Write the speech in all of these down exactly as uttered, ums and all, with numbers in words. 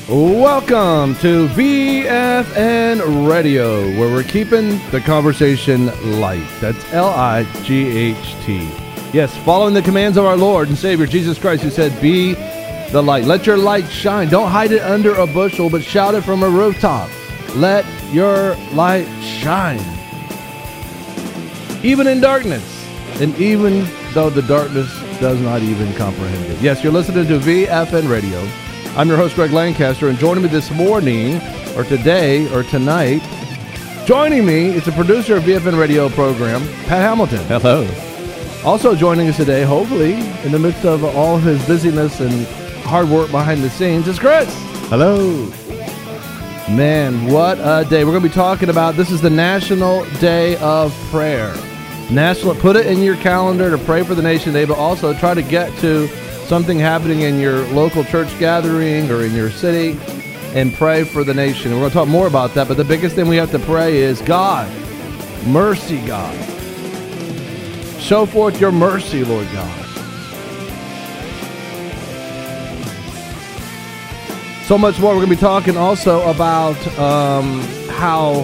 Welcome to V F N Radio, where we're keeping the conversation light. That's L I G H T. Yes, following the commands of our Lord and Savior Jesus Christ, who said, be the light. Let your light shine. Don't hide it under a bushel, but shout it from a rooftop. Let your light shine. Even in darkness, and even though the darkness does not even comprehend it. Yes, you're listening to V F N Radio. I'm your host, Greg Lancaster, and joining me this morning, or today, or tonight, joining me is the producer of V F N Radio program, Pat Hamilton. Hello. Also joining us today, hopefully, in the midst of all his busyness and hard work behind the scenes, is Chris. Hello. Man, what a day. We're going to be talking about, this is the National Day of Prayer. National, put it in your calendar to pray for the nation today, but also try to get to something happening in your local church gathering or in your city and pray for the nation. And we're going to talk more about that, but the biggest thing we have to pray is, God, mercy, God. Show forth your mercy, Lord God. So much more. We're going to be talking also about um, how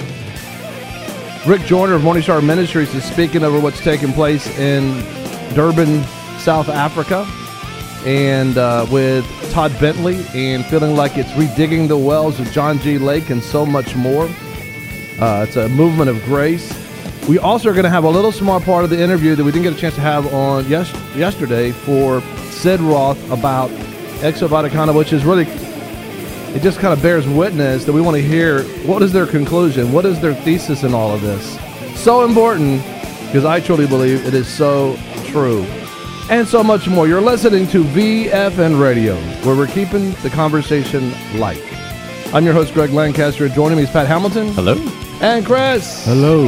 Rick Joyner of Morning Star Ministries is speaking over what's taking place in Durban, South Africa, and uh, with Todd Bentley, and feeling like it's redigging the wells of John G. Lake and so much more. Uh, it's a movement of grace. We also are going to have a little small part of the interview that we didn't get a chance to have on yes, yesterday for Sid Roth about Exo Vaticano, which is really, it just kind of bears witness that we want to hear what is their conclusion, what is their thesis in all of this. So important, because I truly believe it is so true. And so much more. You're listening to V F N Radio, where we're keeping the conversation light. I'm your host, Greg Lancaster. Joining me is Pat Hamilton. Hello. And Chris. Hello.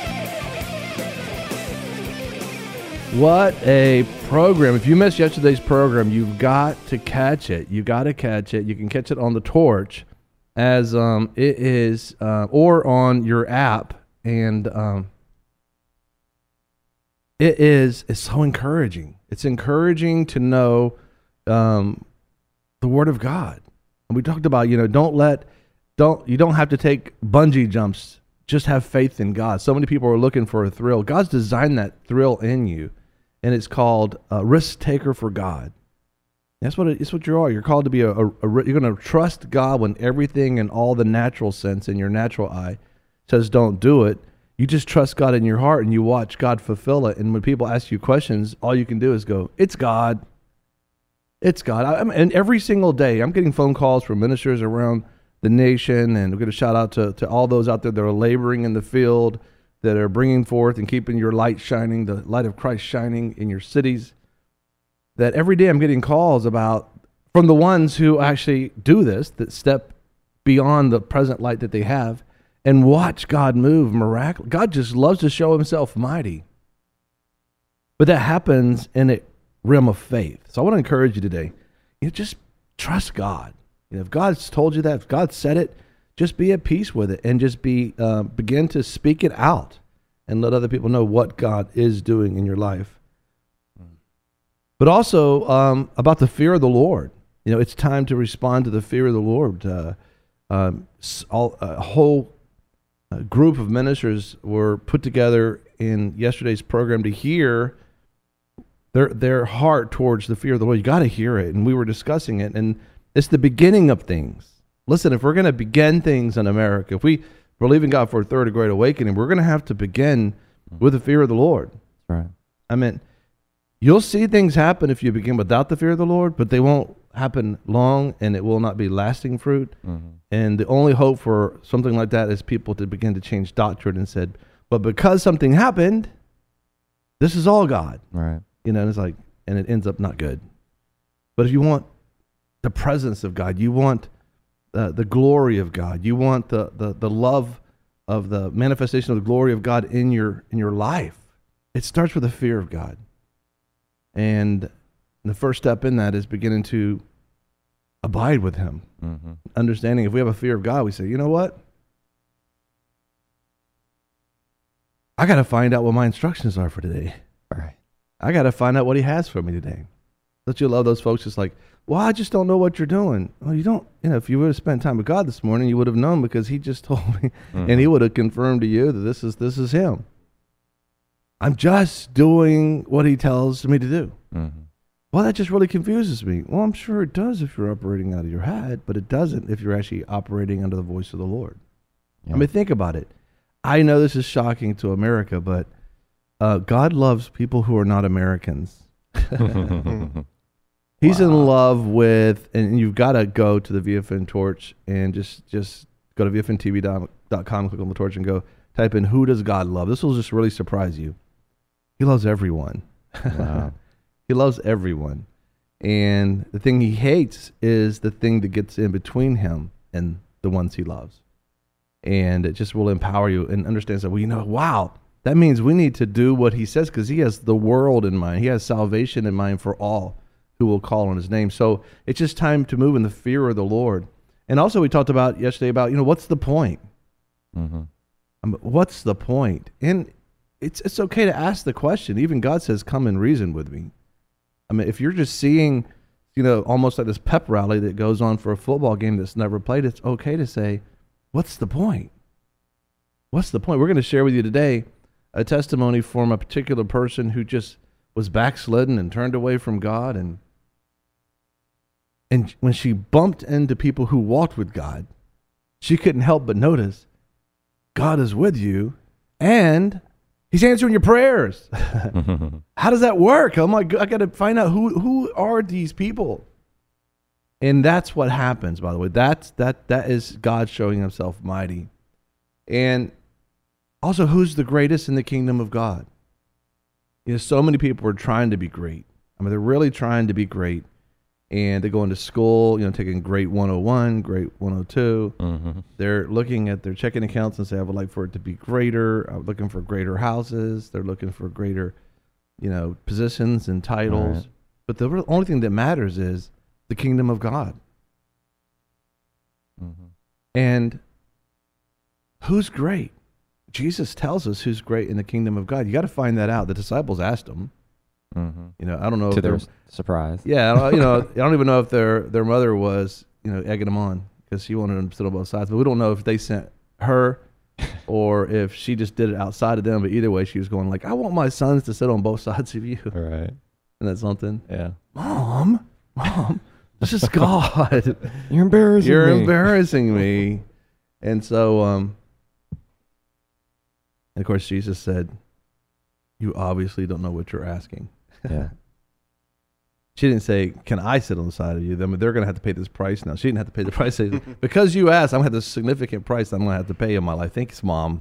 What a program. If you missed yesterday's program, you've got to catch it. You got to catch it. You can catch it on the Torch as um, it is, uh, or on your app. And um, it is it's so encouraging. It's encouraging to know um, the Word of God. And we talked about, you know, don't let, don't you don't have to take bungee jumps. Just have faith in God. So many people are looking for a thrill. God's designed that thrill in you, and it's called a risk taker for God. That's what it, it's what you are. You're called to be a, a, a you're going to trust God when everything in all the natural sense in your natural eye says don't do it. You just trust God in your heart, and you watch God fulfill it. And when people ask you questions, all you can do is go, it's God. It's God. I, I'm, and every single day, I'm getting phone calls from ministers around the nation, and we're going to shout out to, to all those out there that are laboring in the field, that are bringing forth and keeping your light shining, the light of Christ shining in your cities. That every day I'm getting calls about, from the ones who actually do this, that step beyond the present light that they have, and watch God move miraculously. God just loves to show himself mighty. But that happens in a realm of faith. So I want to encourage you today, you know, just trust God. You know, if God's told you that, if God said it, just be at peace with it, and just be uh, begin to speak it out and let other people know what God is doing in your life. But also um, about the fear of the Lord. You know, it's time to respond to the fear of the Lord. Uh, um, all, a whole A group of ministers were put together in yesterday's program to hear their their heart towards the fear of the Lord. You got to hear it, and we were discussing it, and it's the beginning of things. Listen, if we're going to begin things in America, if we believe in God for a third great awakening, we're going to have to begin with the fear of the Lord. Right. I mean, you'll see things happen if you begin without the fear of the Lord, but they won't happen long, and it will not be lasting fruit. Mm-hmm. And the only hope for something like that is people to begin to change doctrine and said, but because something happened, this is all God. Right. You know, and it's like, and it ends up not good. But if you want the presence of God, you want uh, the glory of God, you want the, the the love of the manifestation of the glory of God in your in your life, it starts with the fear of God. And the first step in that is beginning to abide with him. Mm-hmm. Understanding if we have a fear of God, we say, you know what? I got to find out what my instructions are for today. Right. I got to find out what he has for me today. Don't you love those folks just like, well, I just don't know what you're doing. Well, you don't, you know, if you would have spent time with God this morning, you would have known because he just told me mm-hmm. and he would have confirmed to you that this is, this is him. I'm just doing what he tells me to do. Mm-hmm. Well, that just really confuses me. Well, I'm sure it does if you're operating out of your head, but it doesn't if you're actually operating under the voice of the Lord. Yeah. I mean, think about it. I know this is shocking to America, but uh, God loves people who are not Americans. He's wow. in love with, and you've got to go to the V F N Torch and just just go to V F N T V dot com, click on the torch, and go type in, who does God love? This will just really surprise you. He loves everyone. Wow. He loves everyone. And the thing he hates is the thing that gets in between him and the ones he loves. And it just will empower you and understand that, well, you know, wow, that means we need to do what he says because he has the world in mind. He has salvation in mind for all who will call on his name. So it's just time to move in the fear of the Lord. And also we talked about yesterday about, you know, what's the point? Mm-hmm. Um, what's the point? And it's it's okay to ask the question. Even God says, come and reason with me. I mean, if you're just seeing, you know, almost like this pep rally that goes on for a football game that's never played, it's okay to say, what's the point? What's the point? We're going to share with you today a testimony from a particular person who just was backslidden and turned away from God. And and when she bumped into people who walked with God, she couldn't help but notice God is with you and he's answering your prayers. How does that work? Oh my God, I got to find out who who are these people. And that's what happens, by the way. That's that that is God showing himself mighty. And also, who's the greatest in the kingdom of God? You know, so many people are trying to be great. I mean, they're really trying to be great. And they're going to school, you know, taking grade one oh one, grade one oh two. Mm-hmm. They're looking at their checking accounts and say, I would like for it to be greater. I'm looking for greater houses. They're looking for greater, you know, positions and titles. Right. But the only thing that matters is the kingdom of God. Mm-hmm. And who's great? Jesus tells us who's great in the kingdom of God. You got to find that out. The disciples asked him. Mm-hmm. You know, I don't know. To if their surprise. Yeah, you know, I don't even know if their their mother was, you know, egging them on because she wanted them to sit on both sides. But we don't know if they sent her or if she just did it outside of them. But either way, she was going like, I want my sons to sit on both sides of you. Right. Isn't that something? Yeah. Mom, mom, this is God. You're embarrassing You're me. You're embarrassing me. And so, um, and of course, Jesus said, you obviously don't know what you're asking. Yeah. She didn't say, can I sit on the side of you? Then they're going to have to pay this price now. She didn't have to pay the price. Because you asked, I'm going to have this significant price that I'm going to have to pay in my life. Thanks, Mom.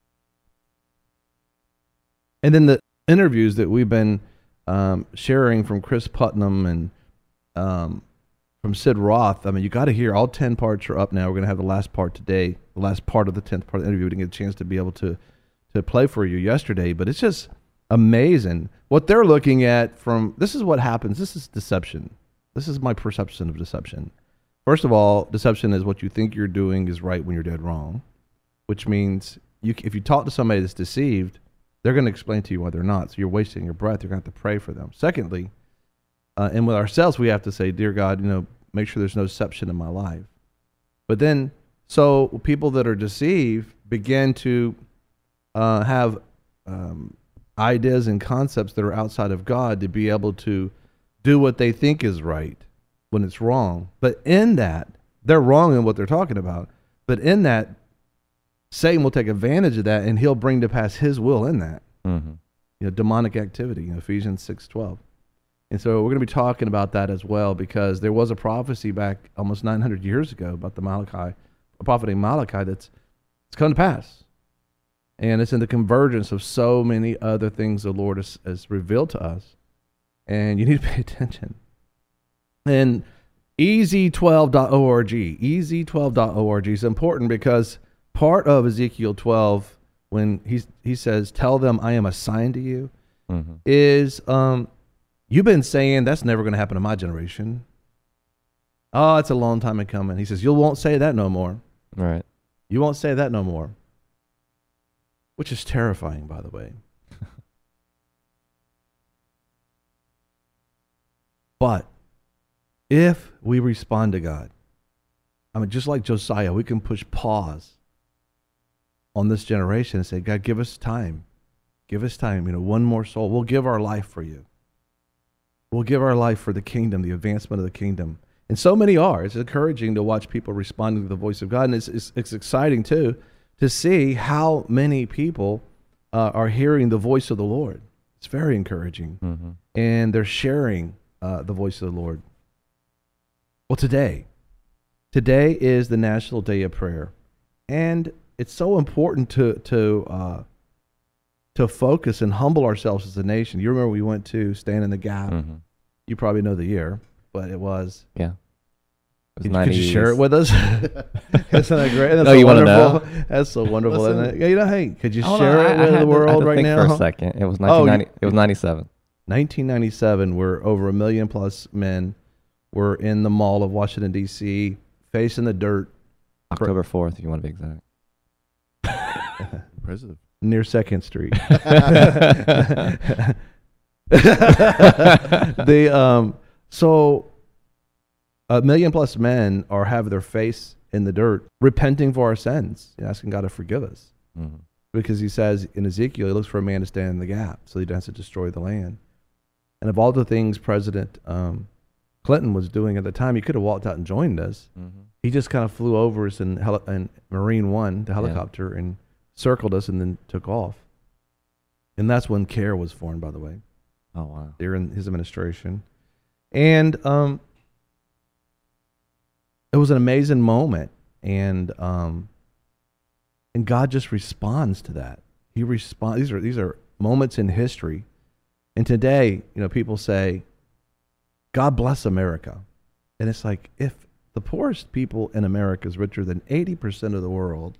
And then the interviews that we've been um, sharing from Chris Putnam and um, from Sid Roth, I mean, you got to hear all ten parts are up now. We're going to have the last part today, the last part of the tenth part of the interview. We didn't get a chance to be able to, to play for you yesterday, but it's just amazing what they're looking at from, this is what happens. This is deception. This is my perception of deception. First of all, deception is what you think you're doing is right when you're dead wrong, which means you, if you talk to somebody that's deceived, they're going to explain to you why they're not. So you're wasting your breath. You're going to have to pray for them. Secondly, uh, and with ourselves, we have to say, dear God, you know, make sure there's no deception in my life. But then, so people that are deceived begin to uh, have um, ideas and concepts that are outside of God to be able to do what they think is right when it's wrong. But in that, they're wrong in what they're talking about. But in that, Satan will take advantage of that and he'll bring to pass his will in that. Mm-hmm. You know, demonic activity, you know, Ephesians six twelve. And so we're going to be talking about that as well because there was a prophecy back almost nine hundred years ago about the Malachi, a prophet named Malachi that's it's come to pass. And it's in the convergence of so many other things the Lord has, has revealed to us. And you need to pay attention. And E Z twelve dot org, E Z twelve dot org is important because part of Ezekiel twelve, when he, he says, tell them I am a sign to you, mm-hmm. is um, you've been saying that's never going to happen in my generation. Oh, it's a long time in coming. He says, you won't say that no more. Right. You won't say that no more. Which is terrifying, by the way. But if we respond to God, I mean, just like Josiah, we can push pause on this generation and say, God, give us time. Give us time. You know, one more soul. We'll give our life for you. We'll give our life for the kingdom, the advancement of the kingdom. And so many are. It's encouraging to watch people responding to the voice of God. And it's, it's, it's exciting, too, to see how many people uh, are hearing the voice of the Lord. It's very encouraging. Mm-hmm. And they're sharing uh, the voice of the Lord. Well, today, today is the National Day of Prayer. And it's so important to to uh, to focus and humble ourselves as a nation. You remember we went to Stand in the Gap. Mm-hmm. You probably know the year, but it was... Yeah. It was Could, could you share it with us? Isn't that great? That's No, so you want to wonderful. know? That's so wonderful, Listen. isn't it? Yeah, you know, hey, could you Hold share on, it I- I with had the to- I had world to right think now? For a second, it was Oh, nineteen ninety. you- It was ninety-seven. nineteen ninety-seven, where over a million plus men were in the Mall of Washington, D C, facing the dirt October fourth, if you want to be exact. President. near Second Street. the um, so a million plus men are have their face in the dirt, repenting for our sins, asking God to forgive us, Mm-hmm. because He says in Ezekiel, He looks for a man to stand in the gap, so He doesn't destroy the land. And of all the things President um, Clinton was doing at the time, he could have walked out and joined us. Mm-hmm. He just kind of flew over us in, heli- in Marine One, the helicopter, and circled us and then took off. And that's when CARE was formed, by the way, Oh, wow. during his administration. And um, it was an amazing moment. And um, and God just responds to that. He responds. These are these are moments in history. And today, you know, people say, God bless America. And it's like, if the poorest people in America is richer than eighty percent of the world,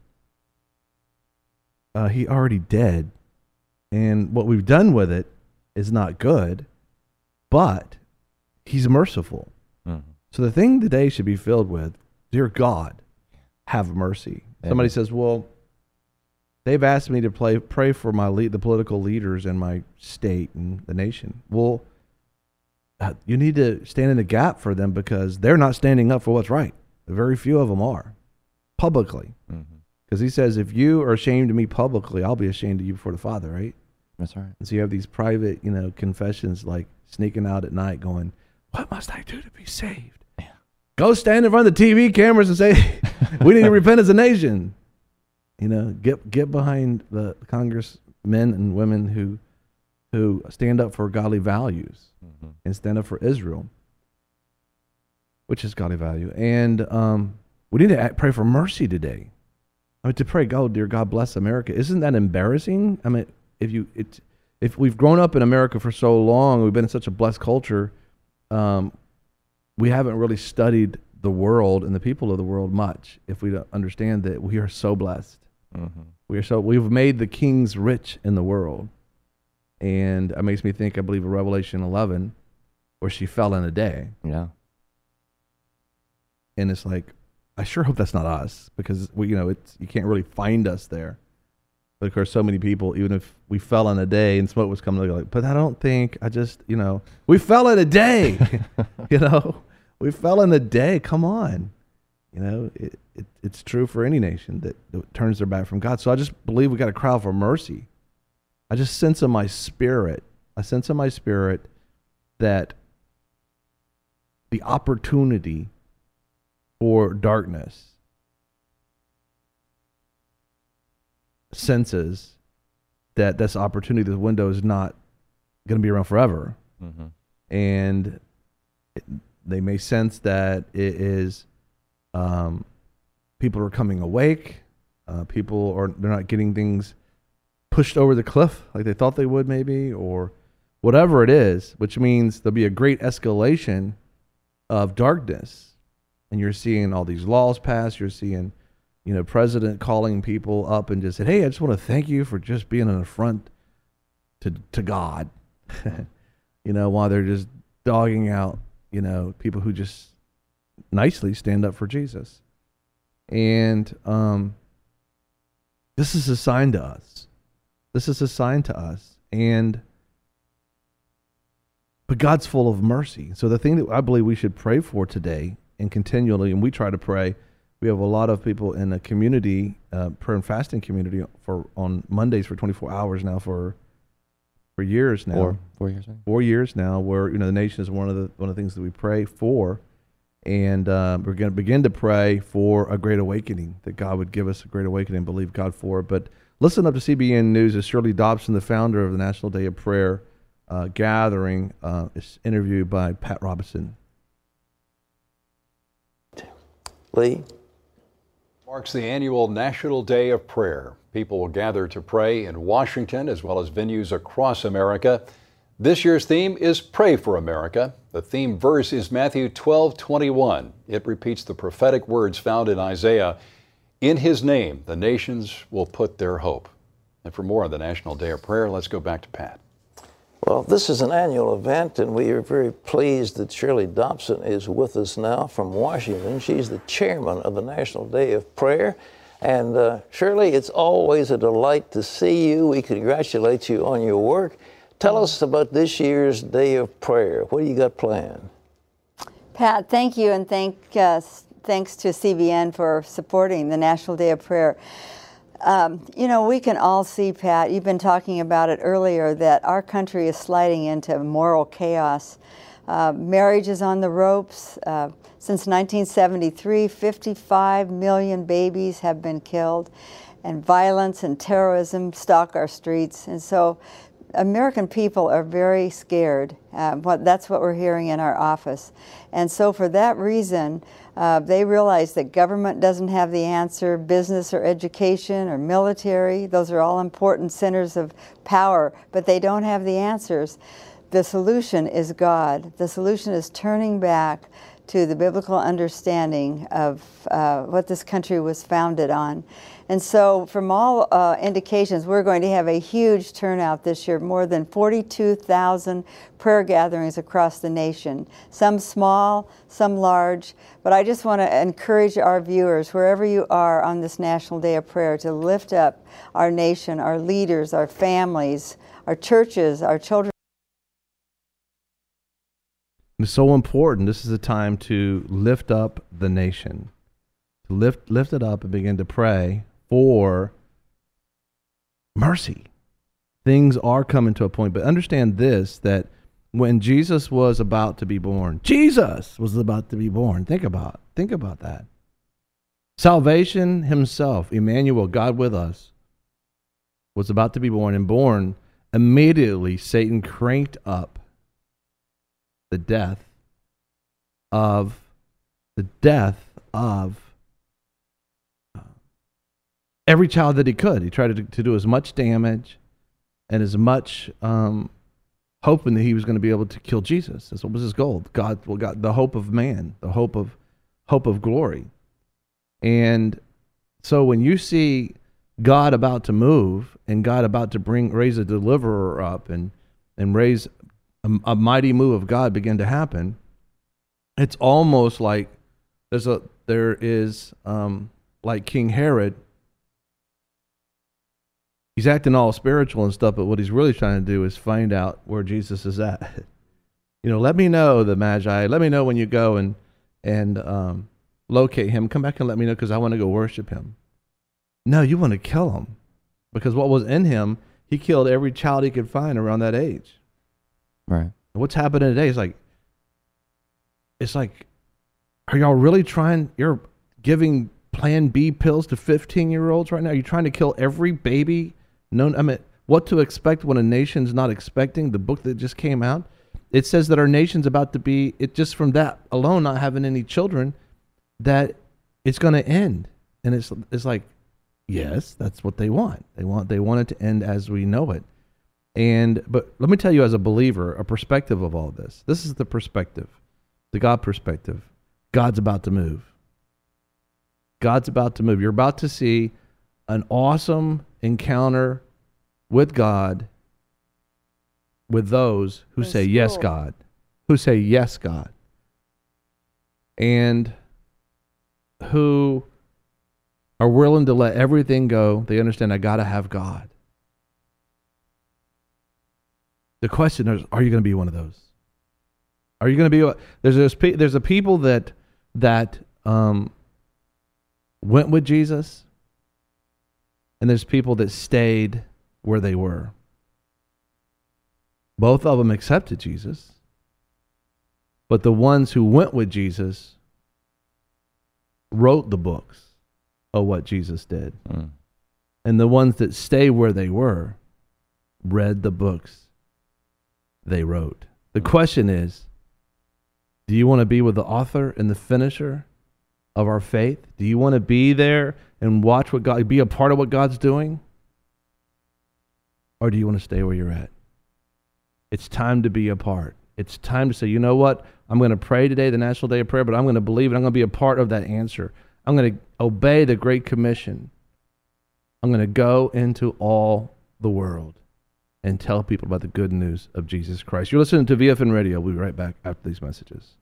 uh, he already dead. And what we've done with it is not good, but he's merciful. Mm-hmm. So the thing today should be filled with, dear God, have mercy. Amen. Somebody says, well, they've asked me to play, pray for my lead, the political leaders in my state and the nation. Well, uh, you need to stand in the gap for them because they're not standing up for what's right. Very few of them are, publicly. Mm-hmm. Because he says, if you are ashamed of me publicly, I'll be ashamed of you before the Father, right? That's right. And so you have these private, you know, confessions like sneaking out at night going, what must I do to be saved? Yeah. Go stand in front of the T V cameras and say, we need to repent as a nation. You know, get get behind the congressmen and women who who stand up for godly values Mm-hmm. and stand up for Israel, which is godly value. And um, we need to act, pray for mercy today. I mean, to pray, God, dear God, bless America. Isn't that embarrassing? I mean, if you it's if we've grown up in America for so long, we've been in such a blessed culture, um, we haven't really studied the world and the people of the world much. If we don't understand that we are so blessed, Mm-hmm. we are so we've made the kings rich in the world, and it makes me think. I believe of Revelation eleven, where she fell in a day, Yeah. and it's like, I sure hope that's not us, because we, you know, it's you can't really find us there. But of course, so many people, even if we fell in a day and smoke was coming, they're like, but I don't think I just, you know, we fell in a day, you know, we fell in a day. Come on, you know, it, it it's true for any nation that, that turns their back from God. So I just believe we got to cry out for mercy. I just sense in my spirit, I sense in my spirit that the opportunity for darkness senses that this opportunity, this window is not going to be around forever. Mm-hmm. And it, they may sense that it is, um, people are coming awake. Uh, people are, they're not getting things pushed over the cliff like they thought they would maybe, or whatever it is, which means there'll be a great escalation of darkness. And you're seeing all these laws passed. You're seeing, you know, president calling people up and just said, hey, I just want to thank you for just being an affront to to God. You know, while they're just dogging out, you know, people who just nicely stand up for Jesus. And um, this is a sign to us. This is a sign to us. And but God's full of mercy. So the thing that I believe we should pray for today and continually, and we try to pray, we have a lot of people in the community, uh, prayer and fasting community for on Mondays for twenty-four hours now for for years now. Four, four years. Right? Four years now, where you know the nation is one of the one of the things that we pray for, and uh, we're going to begin to pray for a great awakening, that God would give us a great awakening and believe God for it. But listen up to C B N News as Shirley Dobson, the founder of the National Day of Prayer uh, gathering, uh, is interviewed by Pat Robertson. Lee? Marks the annual National Day of Prayer. People will gather to pray in Washington as well as venues across America. This year's theme is Pray for America. The theme verse is Matthew twelve twenty-one. It repeats the prophetic words found in Isaiah. In his name, the nations will put their hope. And for more on the National Day of Prayer, let's go back to Pat. Well, this is an annual event, and we are very pleased that Shirley Dobson is with us now from Washington. She's the chairman of the National Day of Prayer. And uh, Shirley, it's always a delight to see you. We congratulate you on your work. Tell us about this year's Day of Prayer. What do you got planned? Pat, thank you, and thank, uh, thanks to C B N for supporting the National Day of Prayer. Um, you know, we can all see, Pat, you've been talking about it earlier, that our country is sliding into moral chaos. Uh, marriage is on the ropes. Uh, since nineteen seventy-three, fifty-five million babies have been killed, and violence and terrorism stalk our streets. And so American people are very scared. Uh, what, that's what we're hearing in our office. And so for that reason, uh, they realize that government doesn't have the answer, business or education or military. Those are all important centers of power, but they don't have the answers. The solution is God. The solution is turning back to the biblical understanding of uh, what this country was founded on. And so from all uh, indications, we're going to have a huge turnout this year, more than forty-two thousand prayer gatherings across the nation, some small, some large. But I just want to encourage our viewers, wherever you are on this National Day of Prayer, to lift up our nation, our leaders, our families, our churches, our children. It's so important. This is a time to lift up the nation, to lift lift it up and begin to pray for mercy. Things are coming to a point, but understand this, that when Jesus was about to be born, Jesus was about to be born. Think about, think about that. Salvation himself, Emmanuel, God with us, was about to be born, and born immediately Satan cranked up the death of the death of uh, every child that he could. He tried to, to do as much damage and as much um, hoping that he was going to be able to kill Jesus. That's what was his goal. God, well, God, the hope of man, the hope of hope of glory. And so when you see God about to move and God about to bring raise a deliverer up and and raise A, a mighty move of God begin to happen, it's almost like there's a there is um, like King Herod. He's acting all spiritual and stuff, but what he's really trying to do is find out where Jesus is at. You know, let me know, the Magi. Let me know when you go and and um, locate him. Come back and let me know, because I want to go worship him. No, you want to kill him, because what was in him, he killed every child he could find around that age. Right. What's happening today is like, it's like, are y'all really trying, you're giving Plan B pills to fifteen-year-olds right now? You're trying to kill every baby known, I mean, What to Expect When a Nation's Not Expecting, the book that just came out, it says that our nation's about to be, it just from that alone, not having any children, that it's going to end. And it's it's like, yes, that's what they want. They want they want it to end as we know it. And but let me tell you, as a believer, a perspective of all this. This is the perspective, the God perspective. God's about to move. God's about to move. You're about to see an awesome encounter with God, with those who say, yes, God, who say, yes, God, and who are willing to let everything go. They understand, I got to have God. The question is, are you going to be one of those? Are you going to be? There's there's pe- there's a people that that um, went with Jesus, and there's people that stayed where they were. Both of them accepted Jesus, but the ones who went with Jesus wrote the books of what Jesus did, Mm. and the ones that stayed where they were read the books they wrote. The question is, do you want to be with the author and the finisher of our faith? Do you want to be there and watch what God, be a part of what God's doing? Or do you want to stay where you're at? It's time to be a part. It's time to say, you know what? I'm going to pray today, the National Day of Prayer, but I'm going to believe it. I'm going to be a part of that answer. I'm going to obey the Great Commission. I'm going to go into all the world and tell people about the good news of Jesus Christ. You're listening to V F N Radio. We'll be right back after these messages.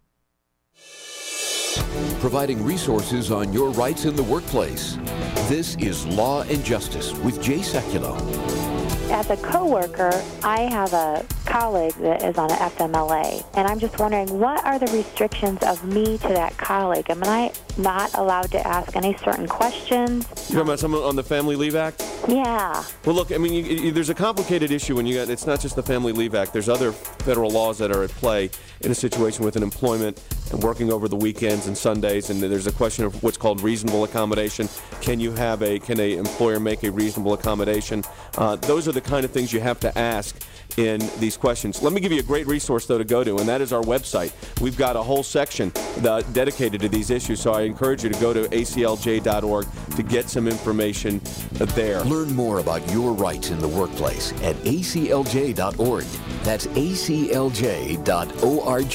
Providing resources on your rights in the workplace. This is Law and Justice with Jay Sekulow. As a coworker, I have a colleague that is on an F M L A, and I'm just wondering, what are the restrictions of me to that colleague? Am I not allowed to ask any certain questions? You're talking about someone on the Family Leave Act? Yeah. Well, look, I mean, you, you, there's a complicated issue when you got, it's not just the Family Leave Act. There's other federal laws that are at play in a situation with an employment and working over the weekends and Sundays, and there's a question of what's called reasonable accommodation. Can you have a, can a employer make a reasonable accommodation? Uh, those are the kind of things you have to ask in these questions. Let me give you a great resource, though, to go to, and that is our website. We've got a whole section that, dedicated to these issues, so I encourage you to go to A C L J dot org to get some information there. Learn more about your rights in the workplace at A C L J dot org. That's A C L J dot org.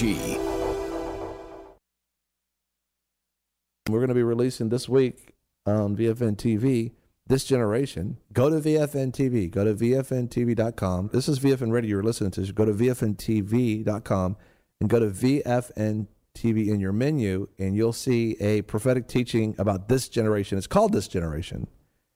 We're going to be releasing this week on V F N T V, This Generation. Go to V F N T V. Go to V F N T V dot com. This is V F N Radio you're listening to. So go to V F N T V dot com and go to V F N T V in your menu, and you'll see a prophetic teaching about this generation. It's called This Generation.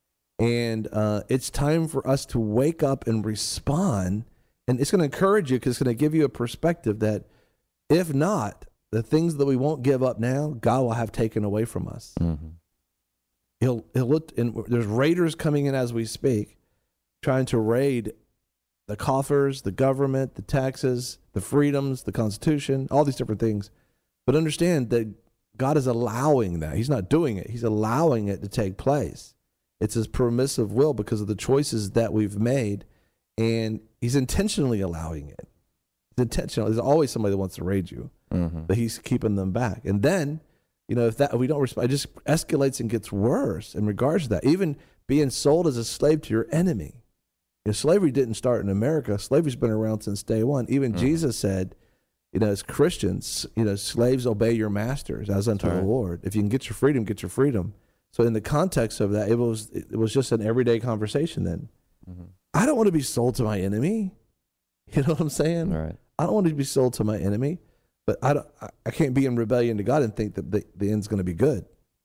And uh, it's time for us to wake up and respond. And it's going to encourage you because it's going to give you a perspective that if not, the things that we won't give up now, God will have taken away from us. Mm-hmm. He'll he'll look, and there's raiders coming in as we speak, trying to raid the coffers, the government, the taxes, the freedoms, the Constitution, all these different things. But understand that God is allowing that. He's not doing it. He's allowing it to take place. It's his permissive will because of the choices that we've made, and he's intentionally allowing it. It's intentional. There's always somebody that wants to raid you, Mm-hmm. but he's keeping them back. And then, you know, if that if we don't respond, it just escalates and gets worse in regards to that. Even being sold as a slave to your enemy. You know, slavery didn't start in America. Slavery's been around since day one. Even Mm-hmm. Jesus said, you know, as Christians, you know, slaves obey your masters as unto That's the right. Lord. If you can get your freedom, get your freedom. So in the context of that, it was it was just an everyday conversation then. Mm-hmm. I don't want to be sold to my enemy. You know what I'm saying? All right. I don't want to be sold to my enemy. But I, don't, I, I can't be in rebellion to God and think that the, the end's going to be good.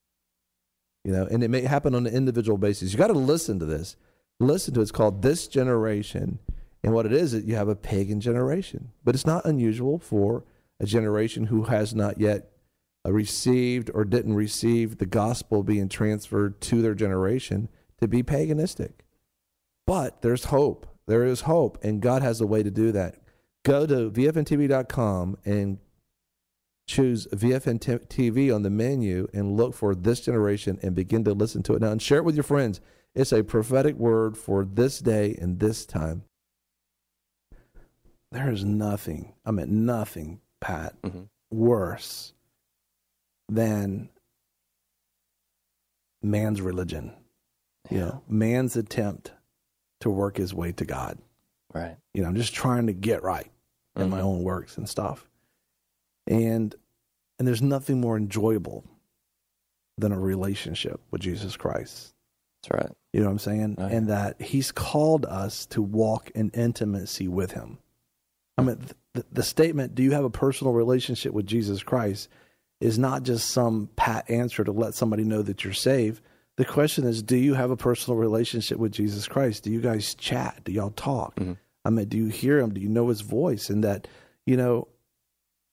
You know, and it may happen on an individual basis. You got to listen to this. Listen to it. It's called This Generation. And what it is, is you have a pagan generation. But it's not unusual for a generation who has not yet uh, received or didn't receive the gospel being transferred to their generation to be paganistic. But there's hope. There is hope. And God has a way to do that. Go to V F N T V dot com and choose V F N T V on the menu and look for This Generation and begin to listen to it now and share it with your friends. It's a prophetic word for this day and this time. There is nothing, I mean nothing, Pat, Mm-hmm. worse than man's religion. You know, man's attempt to work his way to God. Right. You know, I'm just trying to get right in Mm-hmm. my own works and stuff. And and there's nothing more enjoyable than a relationship with Jesus Christ. That's right. You know what I'm saying? Oh, yeah. And that he's called us to walk in intimacy with him. I mean, the, the statement, do you have a personal relationship with Jesus Christ, is not just some pat answer to let somebody know that you're saved. The question is, do you have a personal relationship with Jesus Christ? Do you guys chat? Do y'all talk? Mm-hmm. I mean, do you hear him? Do you know his voice? And that, you know,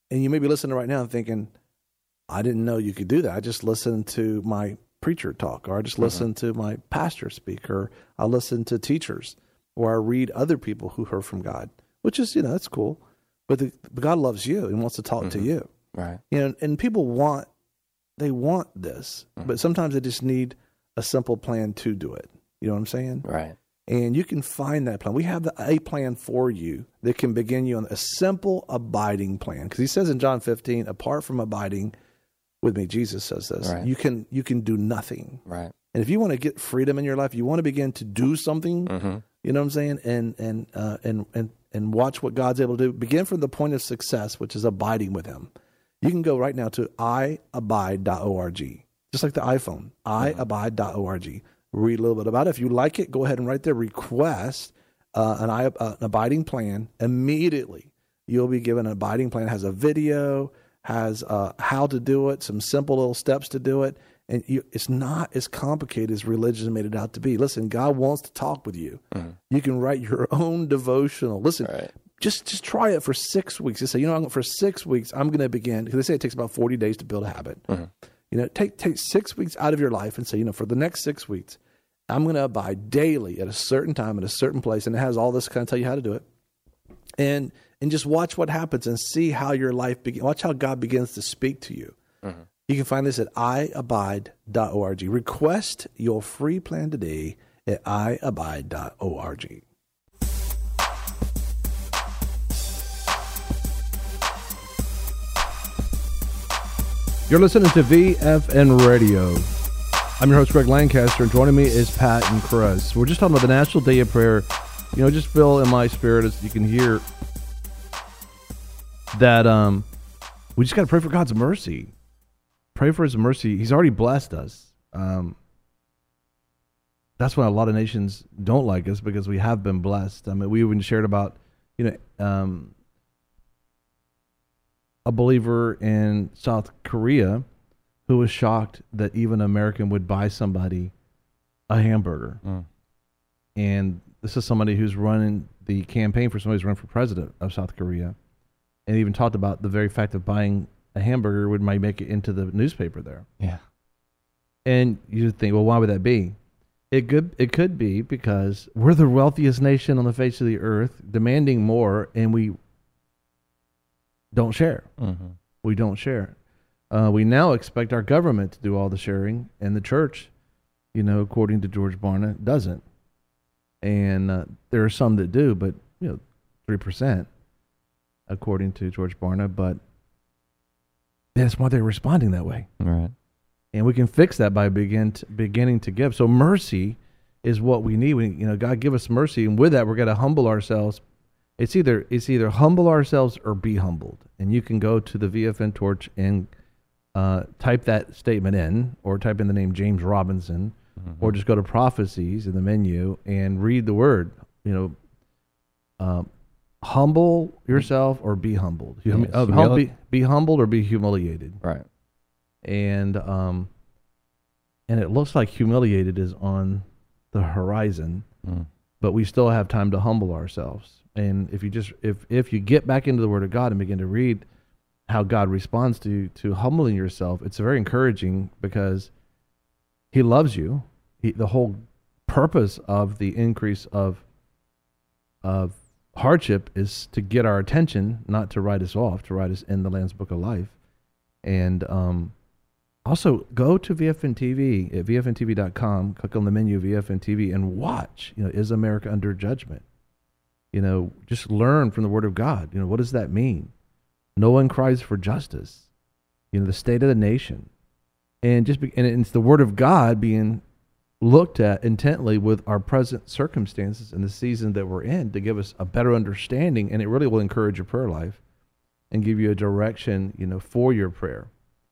And you may be listening right now and thinking, I didn't know you could do that. I just listened to my preacher talk, or I just listened to my pastor speak, or I listen to teachers, or I read other people who heard from God, which is, you know, that's cool. But, the, but God loves you and wants to talk Mm-hmm. to you. Right. You know, and people want, they want this, Mm-hmm. but sometimes they just need a simple plan to do it. You know what I'm saying? Right. And you can find that plan. We have the, a plan for you that can begin you on a simple abiding plan. Because he says in John fifteen, apart from abiding with me, Jesus says this, Right. you can you can do nothing. Right. And if you want to get freedom in your life, you want to begin to do something, Mm-hmm. you know what I'm saying? And and uh, and and and watch what God's able to do. Begin from the point of success, which is abiding with him. You can go right now to i abide dot org, just like the iPhone, i abide dot org. Read a little bit about it. If you like it, go ahead and right there request uh, an, uh, an abiding plan. Immediately, you'll be given an abiding plan. It has a video, has uh, how to do it, some simple little steps to do it. And you, it's not as complicated as religion made it out to be. Listen, God wants to talk with you. Mm-hmm. You can write your own devotional. Listen, Right. just just try it for six weeks. Just say, you know, for six weeks, I'm going to begin, because they say it takes about forty days to build a habit. Mm-hmm. You know, take take six weeks out of your life and say, you know, for the next six weeks, I'm going to abide daily at a certain time at a certain place, and it has all this kind of tell you how to do it, and and just watch what happens and see how your life begins. Watch how God begins to speak to you. Mm-hmm. You can find this at i abide dot org. Request your free plan today at i abide dot org. You're listening to V F N Radio. I'm your host, Greg Lancaster, and joining me is Pat and Chris. We're just talking about the National Day of Prayer. You know, just feel in my spirit, as you can hear, that um, we just got to pray for God's mercy. Pray for his mercy. He's already blessed us. Um, that's why a lot of nations don't like us, because we have been blessed. I mean, we even shared about, you know, um, a believer in South Korea who was shocked that even an American would buy somebody a hamburger. Mm. And this is somebody who's running the campaign for somebody who's running for president of South Korea. And even talked about the very fact of buying a hamburger would might make it into the newspaper there. Yeah. And you think, well, why would that be? It could, it could be because we're the wealthiest nation on the face of the earth, demanding more, and we don't share. Mm-hmm. We don't share. Uh, we now expect our government to do all the sharing, and the church, you know, according to George Barna, doesn't. And uh, there are some that do, but, you know, three percent, according to George Barna. But that's why they're responding that way. Right. And we can fix that by begin to, beginning to give. So mercy is what we need. We, you know, God give us mercy, and with that, we're going to humble ourselves. It's either it's either humble ourselves or be humbled. And you can go to the V F N Torch and uh, type that statement in, or type in the name James Robinson, mm-hmm. or just go to Prophecies in the menu and read the word. You know, um, humble yourself or be humbled. You, Yes, uh, hum, humili- be, be humbled or be humiliated. Right. And um, and it looks like humiliated is on the horizon, Mm. but we still have time to humble ourselves. And if you just if if you get back into the Word of God and begin to read how God responds to to humbling yourself, it's very encouraging, because He loves you. He, the whole purpose of the increase of of hardship is to get our attention, not to write us off, to write us in the Lamb's Book of Life. And um, also go to V F N T V at V F N T V dot com, click on the menu V F N T V, and watch. You know, is America under judgment? You know, just learn from the Word of God. You know, what does that mean? No one cries for justice. You know, the state of the nation, and just be, and it's the Word of God being looked at intently with our present circumstances and the season that we're in to give us a better understanding, and it really will encourage your prayer life and give you a direction, you know, for your prayer.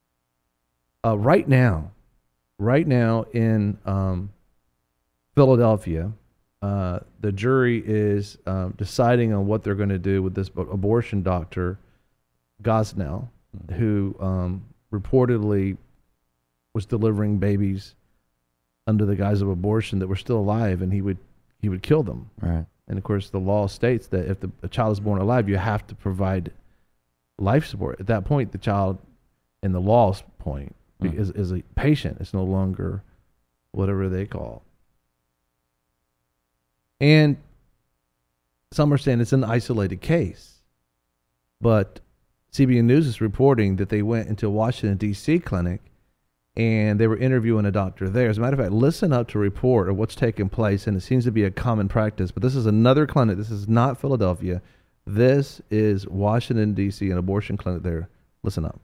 Uh, right now, right now in um, Philadelphia, uh, the jury is um, deciding on what they're going to do with this abortion doctor, Gosnell, mm-hmm. who um, reportedly was delivering babies under the guise of abortion that were still alive, and he would he would kill them. Right. And of course, the law states that if the, a child is born alive, you have to provide life support. At that point, the child, in the law's point, Mm. is is a patient. It's no longer whatever they call. And some are saying it's an isolated case, but C B N News is reporting that they went into a Washington, D C clinic and they were interviewing a doctor there. As a matter of fact, listen up to a report of what's taking place, and it seems to be a common practice. But this is another clinic. This is not Philadelphia. This is Washington, D C, an abortion clinic there. Listen up.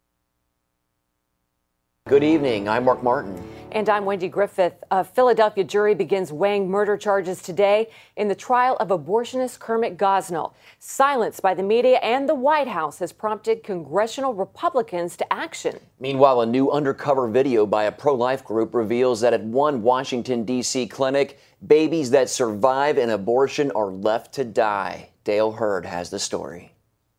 Good evening. I'm Mark Martin. And I'm Wendy Griffith. A Philadelphia jury begins weighing murder charges today in the trial of abortionist Kermit Gosnell. Silence by the media and the White House has prompted congressional Republicans to action. Meanwhile, a new undercover video by a pro-life group reveals that at one Washington, D C clinic, babies that survive an abortion are left to die. Dale Hurd has the story.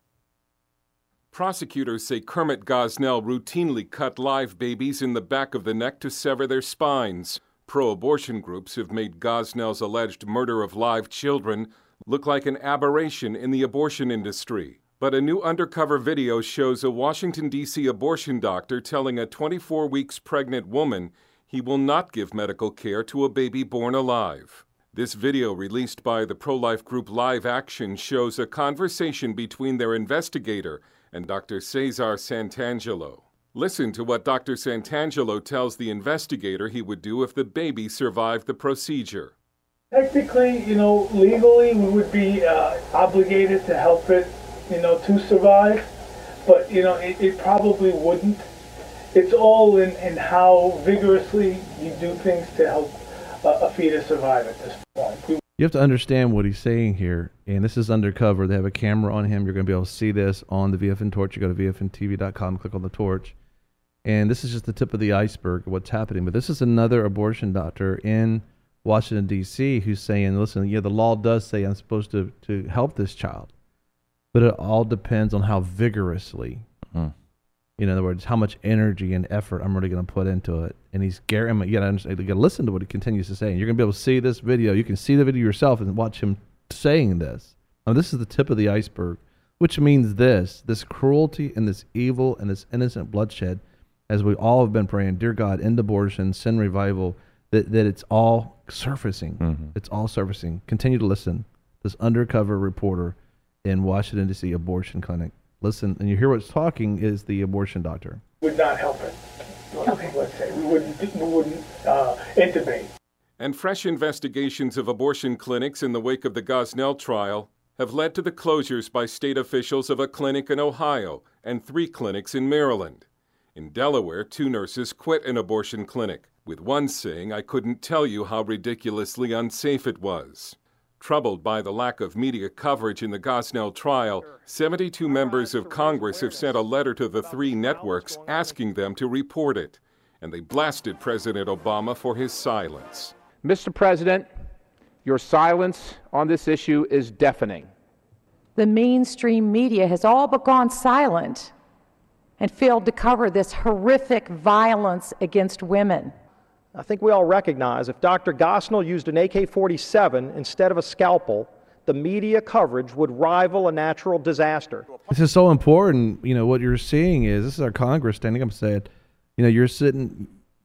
Prosecutors say Kermit Gosnell routinely cut live babies in the back of the neck to sever their spines. Pro-abortion groups have made Gosnell's alleged murder of live children look like an aberration in the abortion industry. But a new undercover video shows a Washington, D C abortion doctor telling a twenty-four weeks pregnant woman he will not give medical care to a baby born alive. This video, released by the pro-life group Live Action, shows a conversation between their investigator and Doctor Cesar Santangelo. Listen to what Doctor Santangelo tells the investigator he would do if the baby survived the procedure. Technically, you know, legally, we would be uh, obligated to help it, you know, to survive, but, you know, it, it probably wouldn't. It's all in, in how vigorously you do things to help uh, a fetus survive at this point. We You have to understand what he's saying here, and this is undercover. They have a camera on him. You're going to be able to see this on the V F N Torch. You go to V F N T V dot com, click on the torch, and this is just the tip of the iceberg of what's happening. But this is another abortion doctor in Washington, D C, who's saying, listen, yeah, the law does say I'm supposed to, to help this child, but it all depends on how vigorously, Mm. in other words, how much energy and effort I'm really going to put into it. And he's guaranteed, you got to you got to listen to what he continues to say. And you're going to be able to see this video. You can see the video yourself and watch him saying this. Now, this is the tip of the iceberg, which means this, this cruelty and this evil and this innocent bloodshed, as we all have been praying, dear God, end abortion, sin revival, that, that it's all surfacing. Mm-hmm. It's all surfacing. Continue to listen. This undercover reporter in Washington, D C abortion clinic. Listen, and you hear what's talking is the abortion doctor. would not help it. Okay, let's say we wouldn't we wouldn't uh, intubate. And fresh investigations of abortion clinics in the wake of the Gosnell trial have led to the closures by state officials of a clinic in Ohio and three clinics in Maryland. In Delaware, two nurses quit an abortion clinic, with one saying, "I couldn't tell you how ridiculously unsafe it was." Troubled by the lack of media coverage in the Gosnell trial, seventy-two members of Congress have sent a letter to the three networks asking them to report it, and they blasted President Obama for his silence. Mister President, your silence on this issue is deafening. The mainstream media has all but gone silent and failed to cover this horrific violence against women. I think we all recognize if Doctor Gosnell used an A K forty-seven instead of a scalpel, the media coverage would rival a natural disaster. This is so important. You know, what you're seeing is, this is our Congress standing up and saying, you know, you're sitting,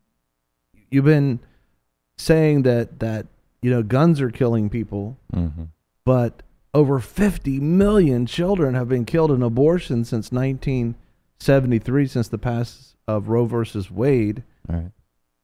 you've been saying that, that you know, guns are killing people, Mm-hmm. but over fifty million children have been killed in abortion since nineteen seventy-three, since the passage of Roe versus Wade. All right.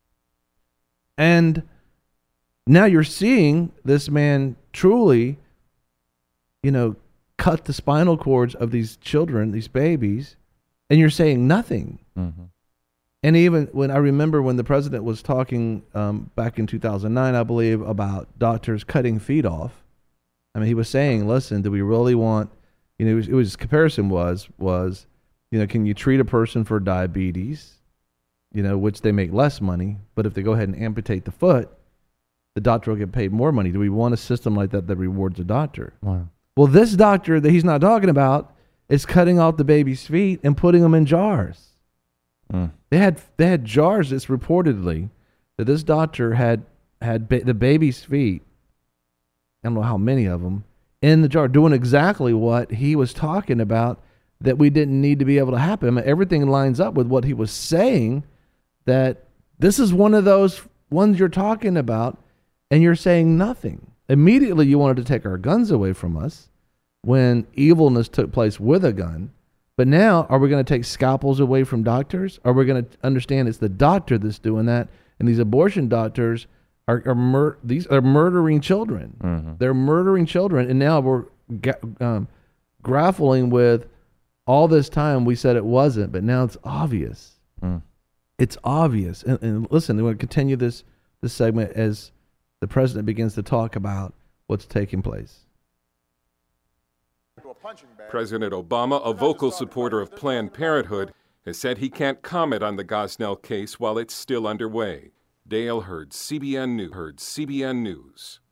And now you're seeing this man truly, you know, cut the spinal cords of these children, these babies, and you're saying nothing. Mm-hmm. And even when I remember when the president was talking um, back in two thousand nine, I believe, about doctors cutting feet off. I mean, he was saying, listen, do we really want, you know, it was, it was his comparison was, was, you know, can you treat a person for diabetes, you know, which they make less money, but if they go ahead and amputate the foot, the doctor will get paid more money. Do we want a system like that that rewards a doctor? Wow. Well, this doctor that he's not talking about is cutting off the baby's feet and putting them in jars. Mm. They had they had jars. It's reportedly that this doctor had had ba- the baby's feet, I don't know how many of them, in the jar, doing exactly what he was talking about that we didn't need to be able to happen. I mean, everything lines up with what he was saying, that this is one of those ones you're talking about, and you're saying nothing. Immediately you wanted to take our guns away from us when evilness took place with a gun. But now, are we going to take scalpels away from doctors? Are we going to understand it's the doctor that's doing that? And these abortion doctors are, are mur- these are murdering children. Mm-hmm. They're murdering children. And now we're ga- um, grappling with all this time we said it wasn't, but now it's obvious. Mm. It's obvious. And, and listen, we're going to continue this, this segment as the president begins to talk about what's taking place. President Obama, a vocal supporter of Planned Parenthood, has said he can't comment on the Gosnell case while it's still underway. Dale Hurd, C B N News. Hurd, C B N News.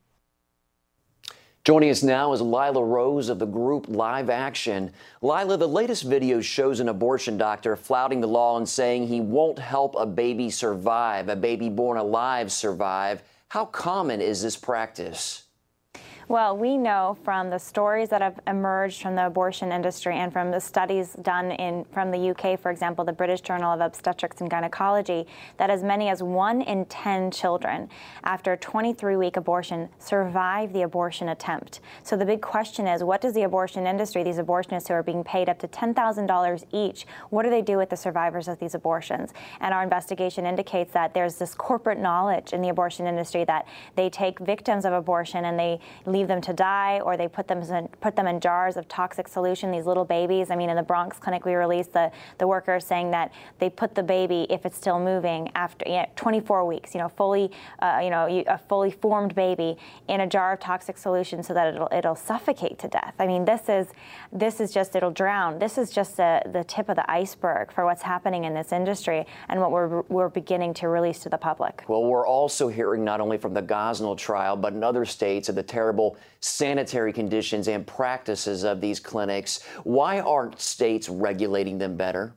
Joining us now is Lila Rose of the group Live Action. Lila, the latest video shows an abortion doctor flouting the law and saying he won't help a baby survive, a baby born alive survive. How common is this practice? Well, we know from the stories that have emerged from the abortion industry and from the studies done in from the U K, for example, the British Journal of Obstetrics and Gynecology, that as many as one in ten children after a twenty-three week abortion survive the abortion attempt. So the big question is, what does the abortion industry, these abortionists who are being paid up to ten thousand dollars each, what do they do with the survivors of these abortions? And our investigation indicates that there's this corporate knowledge in the abortion industry that they take victims of abortion and they leave them to die, or they put them in, put them in jars of toxic solution, these little babies. I mean, in the Bronx clinic we released the, the workers saying that they put the baby, if it's still moving, after you know, twenty-four weeks, you know, fully, uh, you know, a fully formed baby in a jar of toxic solution so that it'll, it'll suffocate to death. I mean, this is, this is just, it'll drown. This is just the, the tip of the iceberg for what's happening in this industry and what we're, we're beginning to release to the public. Well, we're also hearing not only from the Gosnell trial, but in other states of the terrible sanitary conditions and practices of these clinics. Why aren't states regulating them better?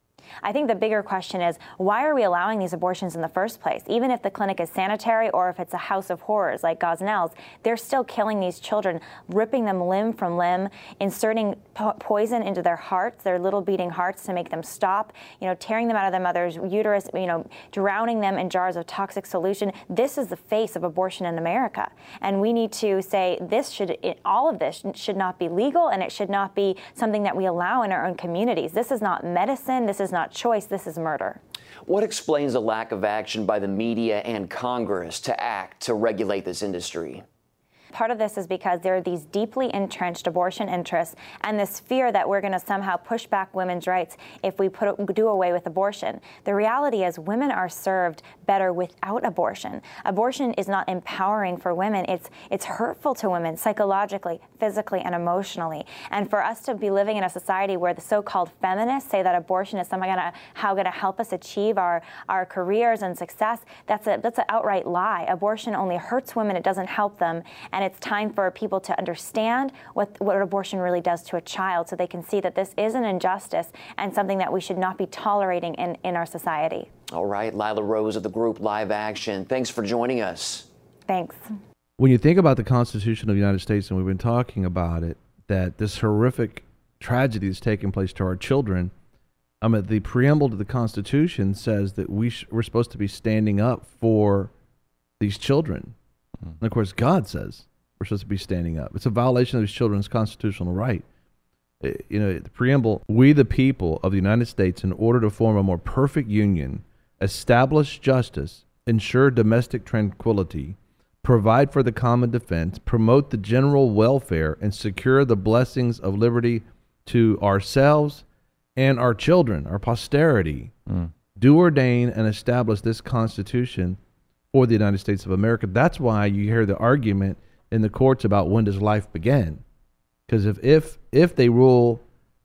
I think the bigger question is, why are we allowing these abortions in the first place? Even if the clinic is sanitary or if it's a house of horrors like Gosnell's, they're still killing these children, ripping them limb from limb, inserting po- poison into their hearts, their little beating hearts to make them stop, you know, tearing them out of their mother's uterus, you know, drowning them in jars of toxic solution. This is the face of abortion in America. And we need to say this should, it, all of this should not be legal, and it should not be something that we allow in our own communities. This is not medicine. This is not choice. This is murder. What explains the lack of action by the media and Congress to act to regulate this industry? Part of this is because there are these deeply entrenched abortion interests and this fear that we're going to somehow push back women's rights if we put, do away with abortion. The reality is women are served better without abortion. Abortion is not empowering for women. It's, it's hurtful to women psychologically, physically, and emotionally. And for us to be living in a society where the so-called feminists say that abortion is somehow gonna, how going to help us achieve our, our careers and success, that's, a, that's an outright lie. Abortion only hurts women. It doesn't help them. And it's time for people to understand what, what abortion really does to a child so they can see that this is an injustice and something that we should not be tolerating in, in our society. All right, Lila Rose of the group Live Action, thanks for joining us. Thanks. When you think about the Constitution of the United States, and we've been talking about it, that this horrific tragedy is taking place to our children, I mean, the preamble to the Constitution says that we sh- we're supposed to be standing up for these children. Mm-hmm. And of course, God says we're supposed to be standing up. It's a violation of these children's constitutional right. It, you know, the preamble, we the people of the United States, in order to form a more perfect union, establish justice, ensure domestic tranquility, provide for the common defense, promote the general welfare, and secure the blessings of liberty to ourselves and our children, our posterity, mm. do ordain and establish this Constitution for the United States of America. That's why you hear the argument in the courts about when does life begin. Because if, if if they rule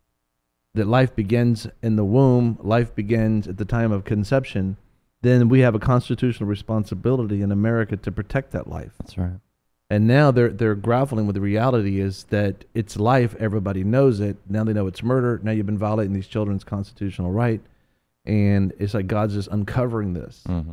that life begins in the womb, life begins at the time of conception, then we have a constitutional responsibility in America to protect that life. That's right. And now they're they're grappling with the reality is that it's life, everybody knows it. Now they know it's murder. Now you've been violating these children's constitutional right. And it's like God's just uncovering this. Mm-hmm.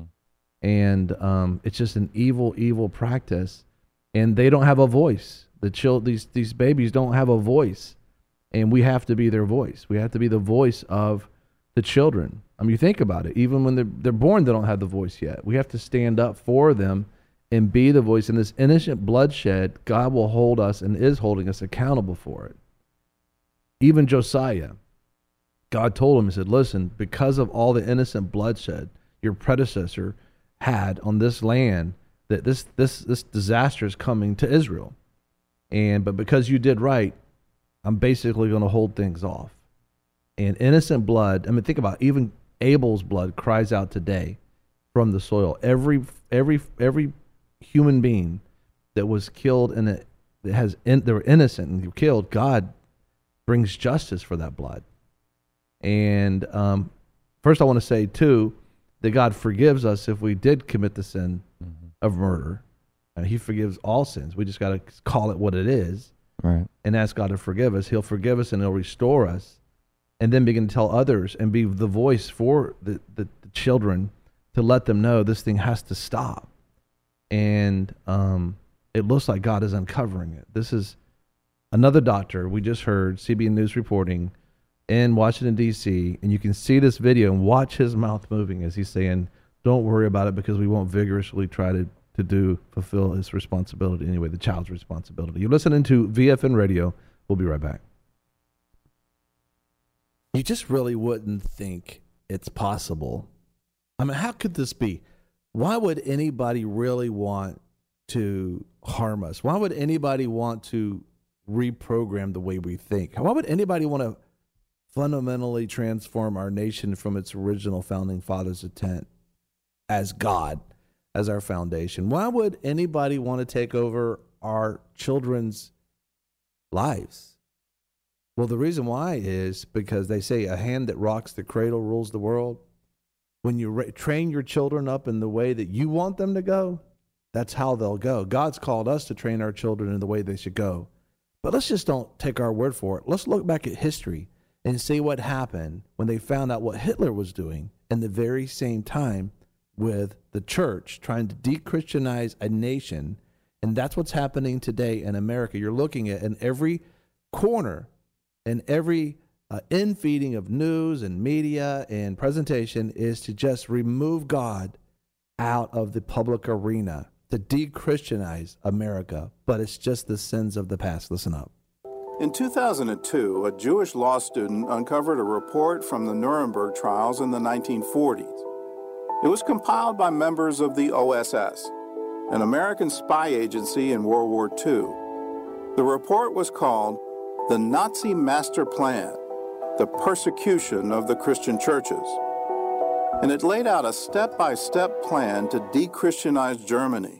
And um, it's just an evil, evil practice. And they don't have a voice. The chil- these these babies don't have a voice. And we have to be their voice. We have to be the voice of the children. I mean, you think about it. Even when they're, they're born, they don't have the voice yet. We have to stand up for them and be the voice. In this innocent bloodshed, God will hold us and is holding us accountable for it. Even Josiah, God told him, he said, listen, because of all the innocent bloodshed your predecessor had on this land, that this this this disaster is coming to Israel. And but because you did right, I'm basically going to hold things off. And innocent blood, I mean, think about it, even Abel's blood cries out today from the soil. Every every every human being that was killed in it, that has in, they were innocent and killed, God brings justice for that blood. And um, first, I want to say too that God forgives us if we did commit the sin mm-hmm. of murder. And He forgives all sins. We just got to call it what it is, right? And ask God to forgive us. He'll forgive us and He'll restore us, and then begin to tell others and be the voice for the, the, the children to let them know this thing has to stop. And um, it looks like God is uncovering it. This is another doctor we just heard C B N News reporting in Washington, D C, and you can see this video and watch his mouth moving as he's saying, don't worry about it because we won't vigorously try to, to do fulfill his responsibility anyway, the child's responsibility. You're listening to V F N Radio. We'll be right back. You just really wouldn't think it's possible. I mean, how could this be? Why would anybody really want to harm us? Why would anybody want to reprogram the way we think? Why would anybody want to fundamentally transform our nation from its original founding fathers' intent as God, as our foundation? Why would anybody want to take over our children's lives? Well, the reason why is because they say a hand that rocks the cradle rules the world. When you ra- train your children up in the way that you want them to go, that's how they'll go. God's called us to train our children in the way they should go. But let's just don't take our word for it. Let's look back at history and see what happened when they found out what Hitler was doing in the very same time with the church, trying to de-Christianize a nation. And that's what's happening today in America. You're looking at in every corner, in every uh, in-feeding of news and media and presentation is to just remove God out of the public arena, to de-Christianize America. But it's just the sins of the past. Listen up. In two thousand two, a Jewish law student uncovered a report from the Nuremberg trials in the nineteen forties. It was compiled by members of the O S S, an American spy agency in World War Two. The report was called The Nazi Master Plan, the Persecution of the Christian Churches. And it laid out a step-by-step plan to de-Christianize Germany.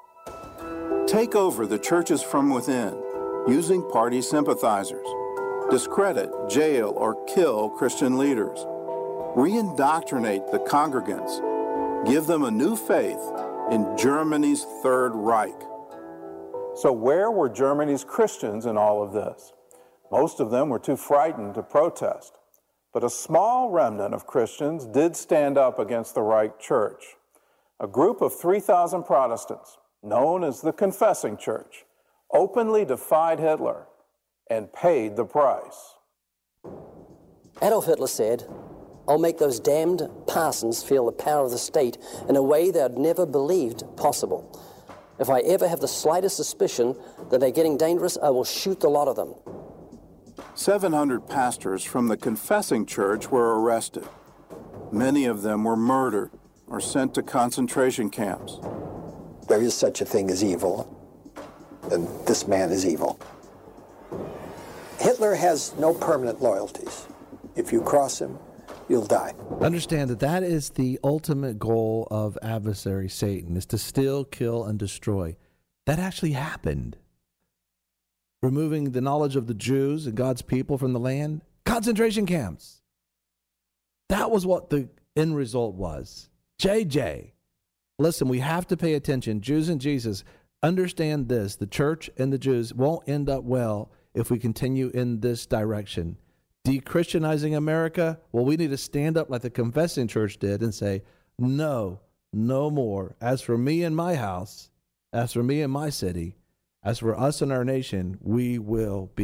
Take over the churches from within, using party sympathizers, discredit, jail, or kill Christian leaders, re-indoctrinate the congregants, give them a new faith in Germany's Third Reich. So where were Germany's Christians in all of this? Most of them were too frightened to protest, but a small remnant of Christians did stand up against the Reich Church. A group of three thousand Protestants, known as the Confessing Church, openly defied Hitler and paid the price. Adolf Hitler said, "I'll make those damned parsons feel the power of the state in a way they'd never believed possible. If I ever have the slightest suspicion that they're getting dangerous, I will shoot the lot of them." seven hundred pastors from the Confessing Church were arrested. Many of them were murdered or sent to concentration camps. There is such a thing as evil, and this man is evil. Hitler has no permanent loyalties. If you cross him, you'll die. Understand that that is the ultimate goal of adversary Satan, is to steal, kill, and destroy. That actually happened. Removing the knowledge of the Jews and God's people from the land, concentration camps. That was what the end result was. J J, listen, we have to pay attention. Jews and Jesus, understand this. The church and the Jews won't end up well if we continue in this direction. De-Christianizing America, well, we need to stand up like the Confessing Church did and say, no, no more. As for me and my house, as for me and my city, as for us and our nation, we will be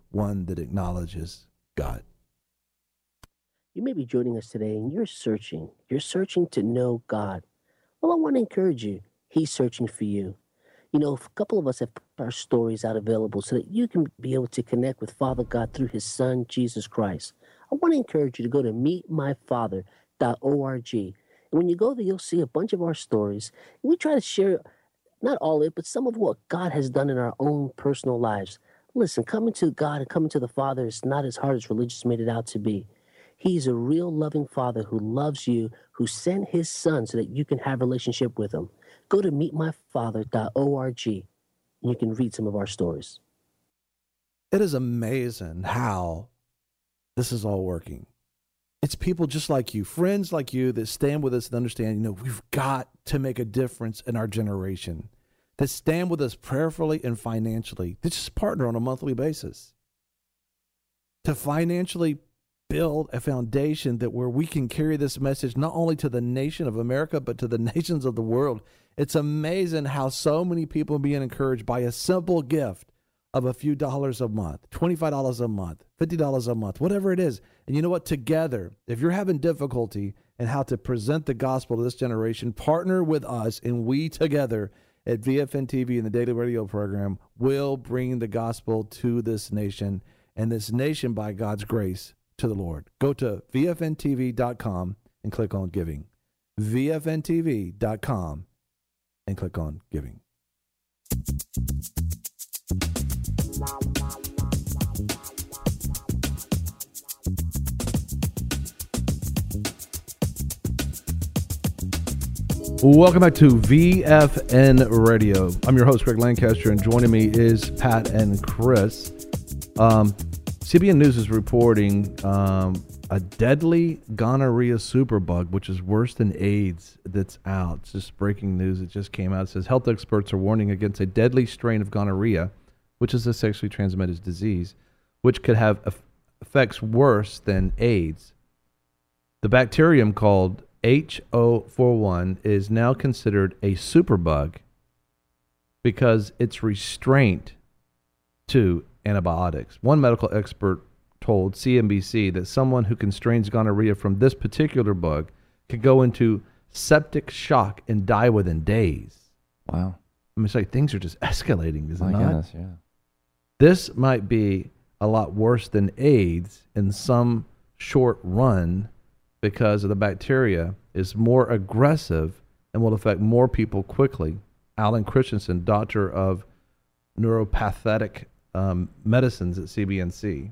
one that acknowledges God. You may be joining us today and you're searching. You're searching to know God. Well, I want to encourage you. He's searching for you. You know, a couple of us have put our stories out available so that you can be able to connect with Father God through his son, Jesus Christ. I want to encourage you to go to meet my father dot org. And when you go there, you'll see a bunch of our stories. We try to share, not all of it, but some of what God has done in our own personal lives. Listen, coming to God and coming to the Father is not as hard as religious made it out to be. He's a real loving Father who loves you, who sent his son so that you can have a relationship with him. Go to meet my father dot org and you can read some of our stories. It is amazing how this is all working. It's people just like you, friends like you that stand with us and understand, you know, we've got to make a difference in our generation, that stand with us prayerfully and financially, that just partner on a monthly basis to financially build a foundation that where we can carry this message not only to the nation of America, but to the nations of the world. It's amazing how so many people are being encouraged by a simple gift of a few dollars a month, twenty-five dollars a month, fifty dollars a month, whatever it is. And you know what? Together, if you're having difficulty in how to present the gospel to this generation, partner with us, and we together at V F N T V and the Daily Radio program will bring the gospel to this nation, and this nation, by God's grace, to the Lord. Go to V F N T V dot com and click on giving. V F N T V dot com and click on giving. Welcome back to V F N Radio. I'm your host, Greg Lancaster, and joining me is Pat and Chris. Um, C B N News is reporting um, a deadly gonorrhea superbug, which is worse than AIDS, that's out. It's just breaking news. It just came out. It says health experts are warning against a deadly strain of gonorrhea, which is a sexually transmitted disease, which could have effects worse than AIDS. The bacterium called H O forty-one is now considered a superbug because it's restraint to antibiotics. One medical expert told C N B C that someone who constrains gonorrhea from this particular bug could go into septic shock and die within days. Wow. I mean, it's like things are just escalating, is it My not? goodness, yeah. This might be a lot worse than AIDS in some short run because of the bacteria is more aggressive and will affect more people quickly. Alan Christensen, doctor of neuropathic um, medicines at C B N C.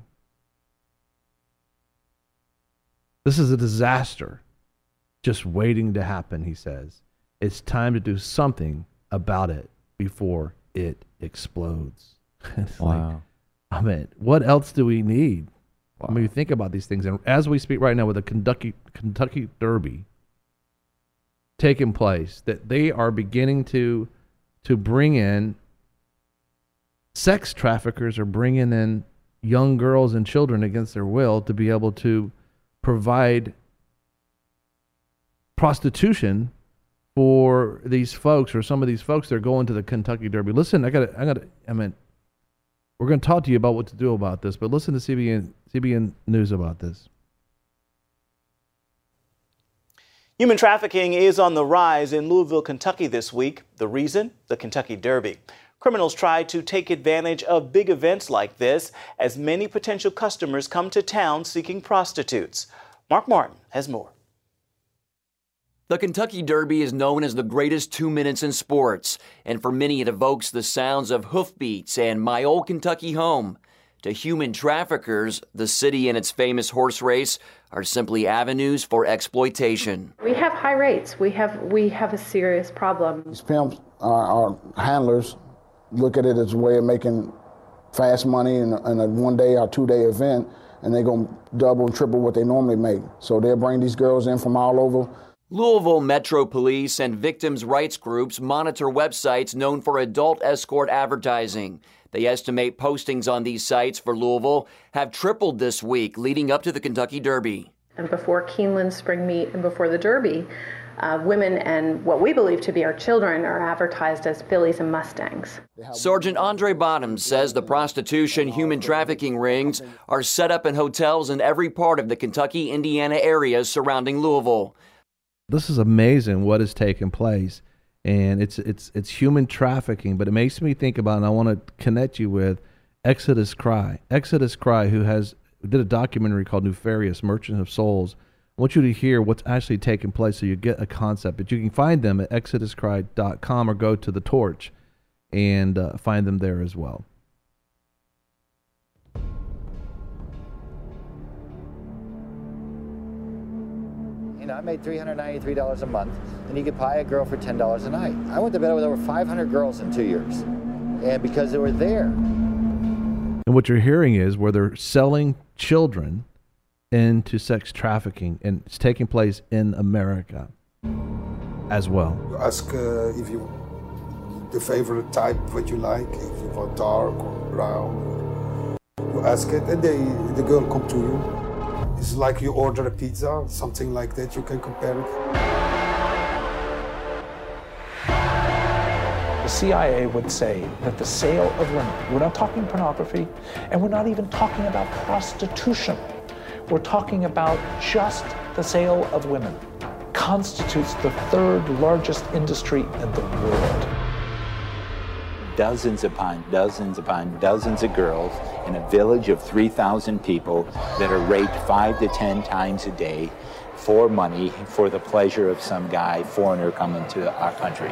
This is a disaster just waiting to happen, he says. It's time to do something about it before it explodes. It's Wow. like, I mean, what else do we need? Wow. I mean, you think about these things, and as we speak right now with the Kentucky Kentucky Derby taking place, that they are beginning to to bring in sex traffickers are bringing in young girls and children against their will to be able to provide prostitution for these folks, or some of these folks that are going to the Kentucky Derby. Listen, I got I got I mean, we're going to talk to you about what to do about this, but listen to C B N C B N News about this. Human trafficking is on the rise in Louisville, Kentucky this week. The reason? The Kentucky Derby. Criminals try to take advantage of big events like this as many potential customers come to town seeking prostitutes. Mark Martin has more. The Kentucky Derby is known as the greatest two minutes in sports, and for many it evokes the sounds of hoofbeats and My Old Kentucky Home. To human traffickers, the city and its famous horse race are simply avenues for exploitation. We have high rates. We have we have a serious problem. These pimps, our, our handlers, look at it as a way of making fast money in a, in a one-day or two-day event, and they're going to double and triple what they normally make. So they'll bring these girls in from all over. Louisville Metro Police and victims' rights groups monitor websites known for adult escort advertising. They estimate postings on these sites for Louisville have tripled this week leading up to the Kentucky Derby. And before Keeneland Spring Meet and before the Derby, uh, women and what we believe to be our children are advertised as fillies and mustangs. Sergeant Andre Bottoms says the prostitution, human trafficking rings are set up in hotels in every part of the Kentucky, Indiana areas surrounding Louisville. This is amazing what has taken place, and it's it's it's human trafficking, but it makes me think about, and I want to connect you with Exodus Cry. Exodus Cry, who has did a documentary called Nefarious, Merchant of Souls. I want you to hear what's actually taking place so you get a concept. But you can find them at exodus cry dot com or go to The Torch and uh, find them there as well. You know, I made three hundred ninety-three dollars a month, and you could buy a girl for ten dollars a night. I went to bed with over five hundred girls in two years, and because they were there. And what you're hearing is where they're selling children into sex trafficking, and it's taking place in America as well. You ask uh, if you the favorite type, what you like, if you want dark or brown. You ask it, and they the girl come to you. It's like you order a pizza, something like that. You can compare it. The C I A would say that the sale of women, we're not talking pornography, and we're not even talking about prostitution. We're talking about just the sale of women, constitutes the third largest industry in the world. Dozens upon dozens upon dozens of girls in a village of three thousand people that are raped five to ten times a day for money, for the pleasure of some guy, foreigner coming to our country.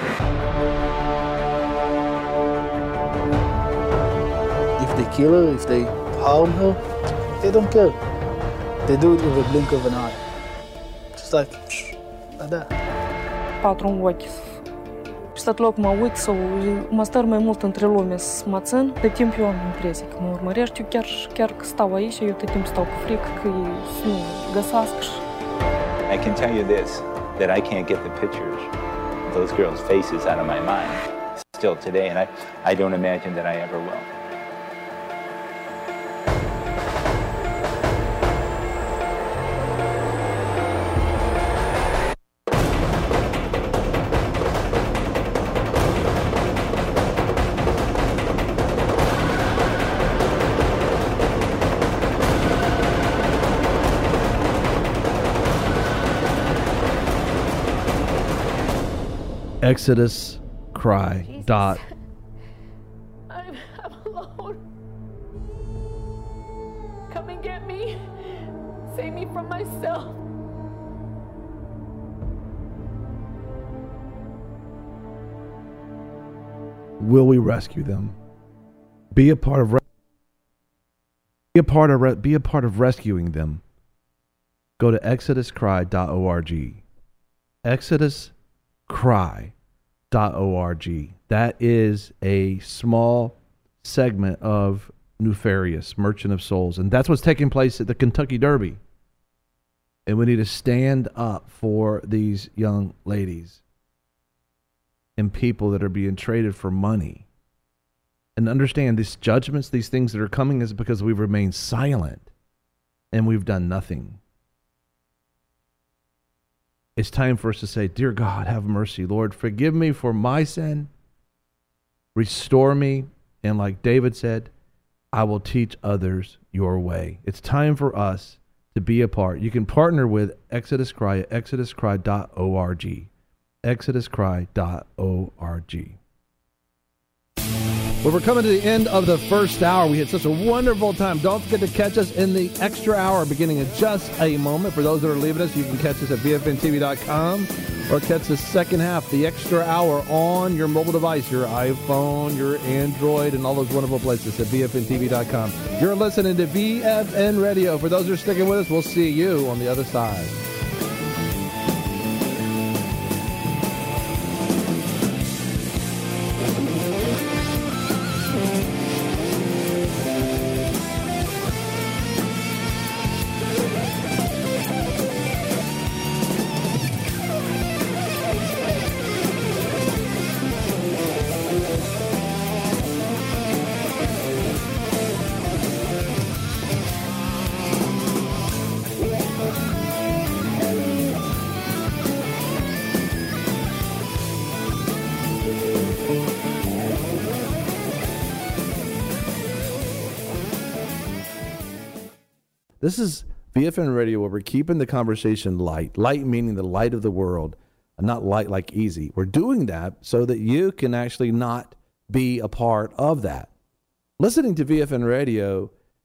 If they kill her, if they harm her, they don't care. They do it with a blink of an eye. Just like, like that. Patru în ochi. Și tot loc mă uit sau mă stăr mai mult între lume să mă țin, de timp eu am impresia că mă urmărești. Eu chiar, chiar că stau aici, eu tot timpul stau cu frică că ei să nu găsească. I can tell you this, that I can't get the pictures of those girls' faces out of my mind still today, and I, I don't imagine that I ever will. exodus cry dot I'm, I'm alone. Come and get me. Save me from myself. Will we rescue them? Be a part of re- be a part of re- be a part of rescuing them. Go to exodus cry dot org. exodus cry dot org. That is a small segment of Nefarious, Merchant of Souls, and that's what's taking place at the Kentucky Derby. And we need to stand up for these young ladies and people that are being traded for money. And understand these judgments, these things that are coming, is because we've remained silent and we've done nothing. It's time for us to say, dear God, have mercy. Lord, forgive me for my sin. Restore me. And like David said, I will teach others your way. It's time for us to be a part. You can partner with Exodus Cry at exodus cry dot org. exodus cry dot org. Well, we're coming to the end of the first hour. We had such a wonderful time. Don't forget to catch us in the extra hour beginning in just a moment. For those that are leaving us, you can catch us at V F N T V dot com or catch the second half, the extra hour, on your mobile device, your iPhone, your Android, and all those wonderful places at V F N T V dot com. You're listening to V F N Radio. For those that are sticking with us, we'll see you on the other side. This is V F N Radio, where we're keeping the conversation light. Light meaning the light of the world, not light like easy. We're doing that so that you can actually not be a part of that. Listening to V F N Radio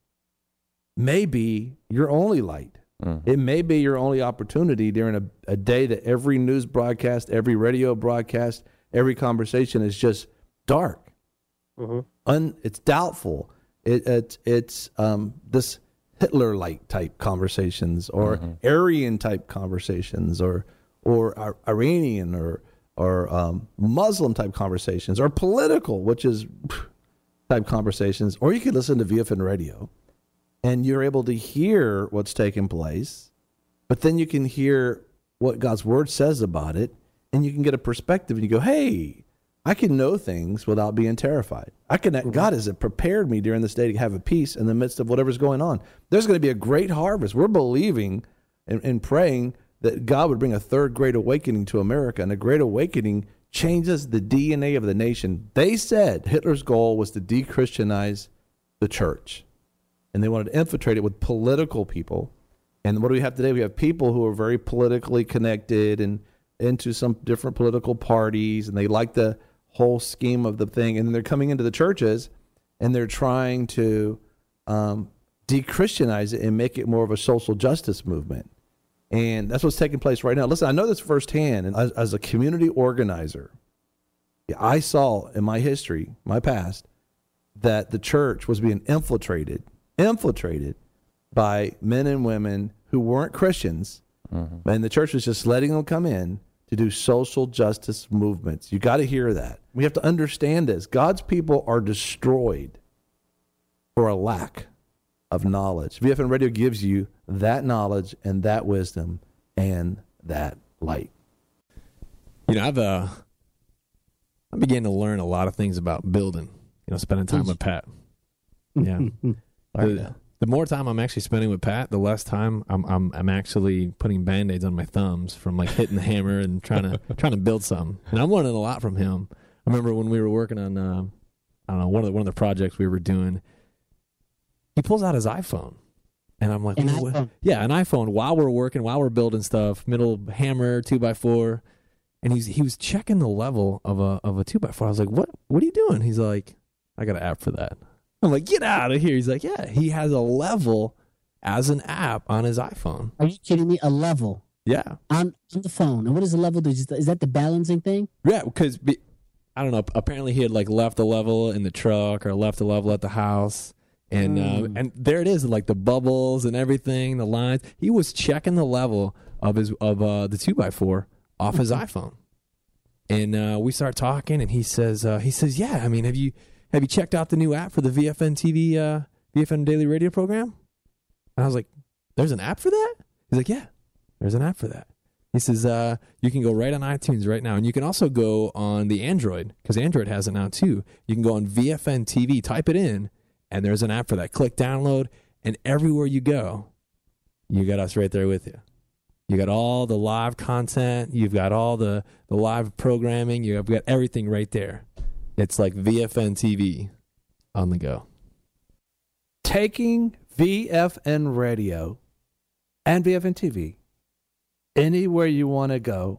may be your only light. Mm-hmm. It may be your only opportunity during a, a day that every news broadcast, every radio broadcast, every conversation is just dark. Mm-hmm. Un, it's doubtful. It, it, it's um, this Hitler-like type conversations, or mm-hmm. Aryan type conversations, or or Iranian or or um, Muslim type conversations, or political, which is type conversations. Or you could listen to V F N Radio, and you're able to hear what's taking place, but then you can hear what God's word says about it, and you can get a perspective, and you go, hey, I can know things without being terrified. I can. Mm-hmm. God has prepared me during this day to have a peace in the midst of whatever's going on. There's going to be a great harvest. We're believing and, and praying that God would bring a third great awakening to America, and a great awakening changes the D N A of the nation. They said Hitler's goal was to de-Christianize the church, and they wanted to infiltrate it with political people. And what do we have today? We have people who are very politically connected and into some different political parties, and they like the whole scheme of the thing, and they're coming into the churches and they're trying to um, de-Christianize it and make it more of a social justice movement. And that's what's taking place right now. Listen, I know this firsthand, and as, as a community organizer, I saw in my history, my past, that the church was being infiltrated, infiltrated by men and women who weren't Christians, mm-hmm. and the church was just letting them come in to do social justice movements. You got to hear that. We have to understand this. God's people are destroyed for a lack of knowledge. V F N Radio gives you that knowledge and that wisdom and that light. You know, I've uh, I began to learn a lot of things about building. You know, spending time with Pat. Yeah. the, the more time I'm actually spending with Pat, the less time I'm I'm I'm actually putting Band-Aids on my thumbs from like hitting the hammer and trying to trying to build something. And I'm learning a lot from him. I remember when we were working on uh, I don't know one of the, one of the projects we were doing. He pulls out his iPhone, and I'm like, an iPhone. Yeah, an iPhone while we're working, while we're building stuff, middle hammer, two by four, and he's he was checking the level of a of a two by four. I was like, what What are you doing? He's like, I got an app for that. I'm like, get out of here. He's like, yeah, he has a level as an app on his iPhone. Are you kidding me? A level? Yeah. On, on the phone. And what does the level do? Is that the balancing thing? Yeah, because I don't know. Apparently he had like left a level in the truck or left a level at the house. And mm. um, and there it is, like the bubbles and everything, the lines. He was checking the level of his of uh, the two by four off mm-hmm. his iPhone. And uh, we start talking, and he says, uh, he says, yeah, I mean, have you have you checked out the new app for the V F N T V, uh, V F N Daily Radio program? And I was like, there's an app for that? He's like, yeah, there's an app for that. He says, uh, you can go right on iTunes right now, and you can also go on the Android, because Android has it now too. You can go on V F N T V, type it in, and there's an app for that. Click download, and everywhere you go, you got us right there with you. You got all the live content. You've got all the, the live programming. You've got everything right there. It's like V F N T V on the go. Taking V F N Radio and V F N T V anywhere you want to go,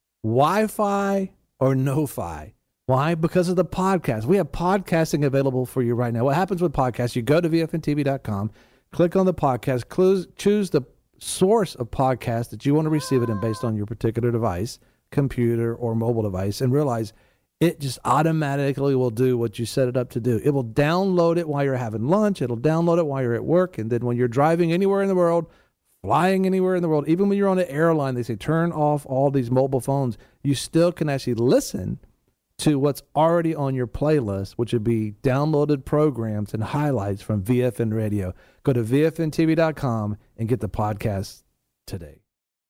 Wi-Fi or no-fi. Why? Because of the podcast. We have podcasting available for you right now. What happens with podcasts? You go to V F N T V dot com, click on the podcast, close, choose the source of podcast that you want to receive it in based on your particular device, computer or mobile device, and realize it just automatically will do what you set it up to do. It will download it while you're having lunch. It'll download it while you're at work. And then when you're driving anywhere in the world, flying anywhere in the world, even when you're on an airline, they say turn off all these mobile phones. You still can actually listen to what's already on your playlist, which would be downloaded programs and highlights from V F N Radio. Go to V F N T V dot com and get the podcast today.